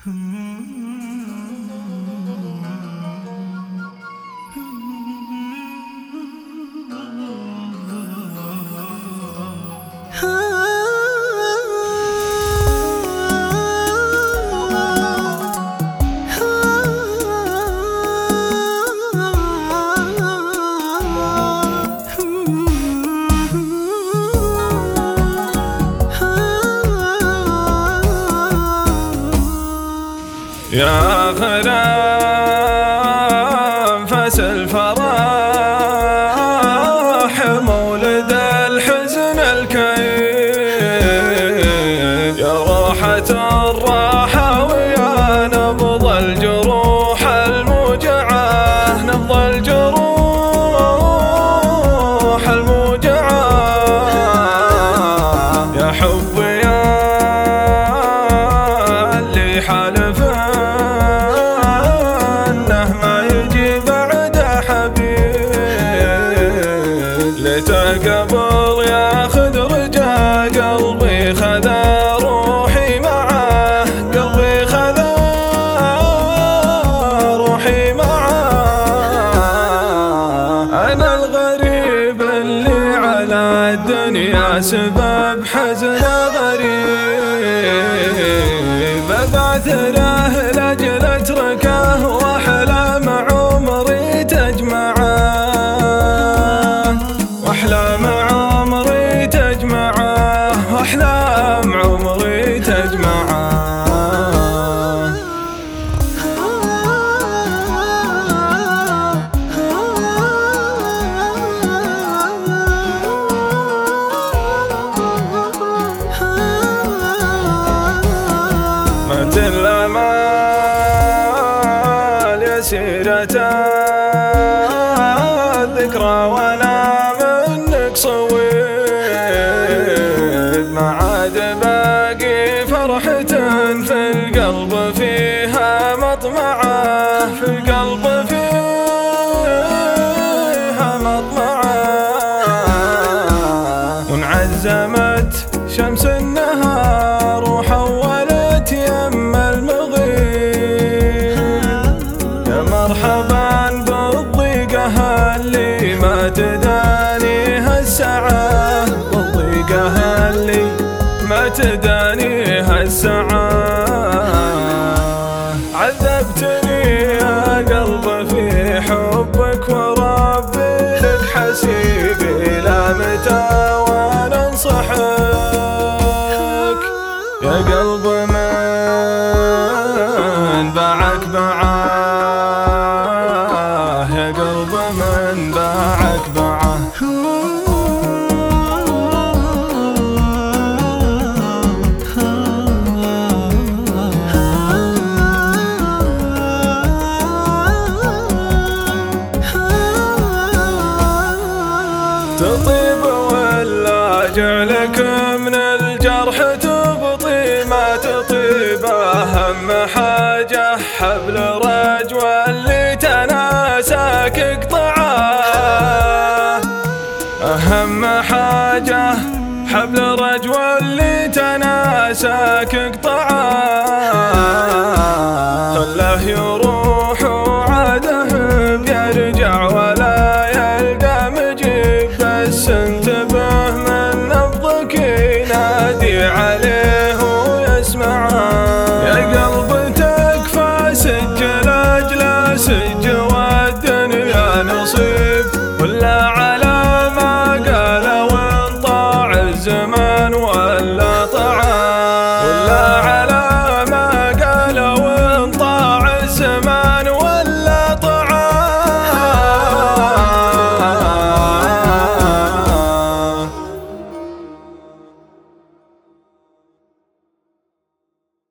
يا غلام فاس الفرح مولد الحزن الكئيب، يا روحة الراحة ويا نبض الجروح الموجعة، نبض الجروح الموجعة. يا حبي يا اللي حالف قبل ياخذ رجا قلبي خذا روحي معه، قلبي خذا روحي معه. أنا الغريب اللي على الدنيا سبب حزن غريب، بعثره لأجل اتركه واحلام عمري تجمعه، أحلام عمري تجمعه، أحلام عمري تجمعه. مات الآمال يسيرة الذكرى وانا صويد، ما عاد باقي فرحة في القلب فيها مطمعة، في القلب فيها مطمعة. وانعزمت شمس النهار وحولت يم المغيب، يا مرحبا بالضيقة اللي ما تدانيها الساعة، بالضيقة اللي ما تدانيها الساعة. عذبتني يا قلب في حبك وربي لك حسيبي، لا متى وانا انصحك يا قلب من باعك باعه، يا قلب من باعك باعه. تطيب ولا جعلك من الجرح تبطي، ما تطيب أهم حاجة حبل رجوى اللي تناساك اقطعه، أهم حاجة حبل رجوى اللي تناساك اقطعه.